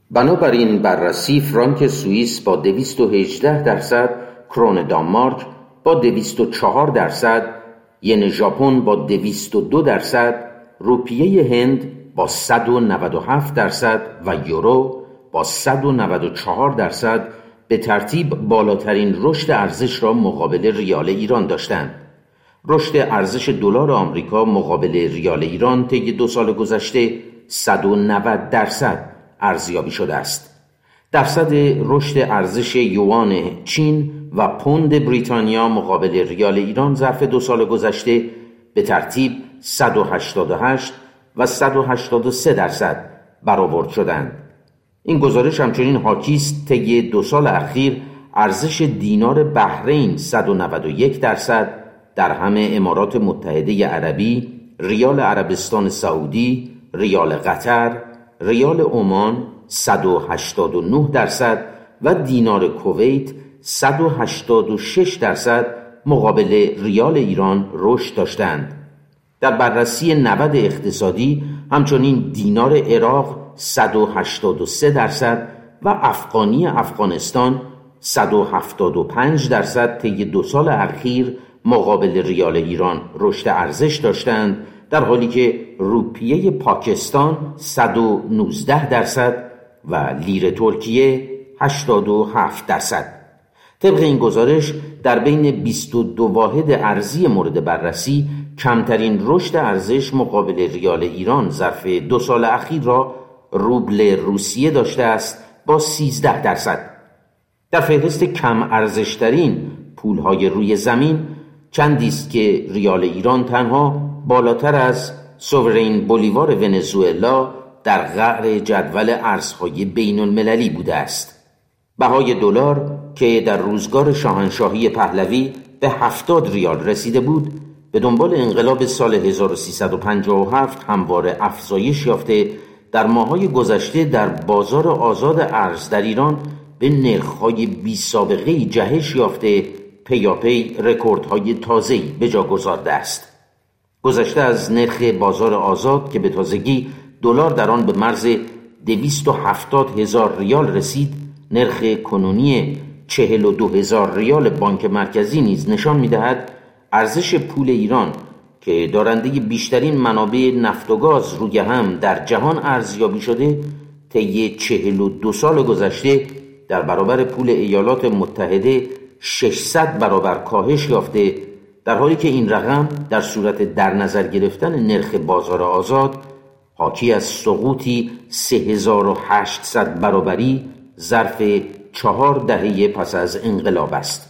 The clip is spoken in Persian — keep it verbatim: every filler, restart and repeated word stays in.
بنابراین بررسی فرانک سوئیس با دویست و هجده درصد، کرون دانمارک با دویست و چهار درصد، ین ژاپن با دویست و دو درصد، روپیه هند با صد و نود و هفت درصد و یورو با صد و نود و چهار درصد به ترتیب بالاترین رشد ارزش را مقابل ریال ایران داشتند. رشد ارزش دلار آمریکا مقابل ریال ایران طی دو سال گذشته صد و نود درصد ارزیابی شده است. درصد رشد ارزش یوان چین و پوند بریتانیا مقابل ریال ایران ظرف دو سال گذشته به ترتیب صد و هشتاد و هشت و صد و هشتاد و سه درصد برآورد شدند. این گزارش همچنین حاکی است طی دو سال اخیر ارزش دینار بحرین صد و نود و یک درصد، درهم امارات متحده عربی، ریال عربستان سعودی، ریال قطر، ریال عمان صد و هشتاد و نه درصد و دینار کویت صد و هشتاد و شش درصد مقابل ریال ایران رشد داشتند. در بررسی نود اقتصادی همچنین دینار عراق صد و هشتاد و سه درصد و افغانی افغانستان صد و هفتاد و پنج درصد طی دو سال اخیر مقابل ریال ایران رشد ارزش داشتند، در حالی که روپیه پاکستان صد و نوزده درصد و لیر ترکیه هشتاد و هفت درصد. طبق این گزارش در بین بیست و دو واحد ارزی مورد بررسی کمترین رشد ارزش مقابل ریال ایران ظرف دو سال اخیر را روبل روسیه داشته است با سیزده درصد. در فهرست کم ارزشترین پولهای روی زمین چندی است که ریال ایران تنها بالاتر از سوورین بولیوار ونزوئلا در قعر جدول ارزهای بین المللی بوده است. بهای دلار که در روزگار شاهنشاهی پهلوی به هفتاد ریال رسیده بود، به دنبال انقلاب سال هزار و سیصد و پنجاه و هفت همواره افزایش یافته در ماه‌های گذشته در بازار آزاد ارز در ایران به نرخ‌های بی سابقه‌ای جهش یافته پیاپی رکوردهای تازه‌ای به جا گذارده است. گذشته از نرخ بازار آزاد که به تازگی دلار در آن به مرز دویست و هفتاد هزار ریال رسید، نرخ کنونی چهل و دو هزار ریال بانک مرکزی نیز نشان می‌دهد ارزش پول ایران که دارنده بیشترین منابع نفت و گاز روی هم در جهان ارزیابی شده، طی چهل و دو سال گذشته در برابر پول ایالات متحده ششصد برابر کاهش یافته، در حالی که این رقم در صورت در نظر گرفتن نرخ بازار آزاد حاکی از سقوطی سه هزار و هشتصد برابری ظرف چهار دهه پس از انقلاب است.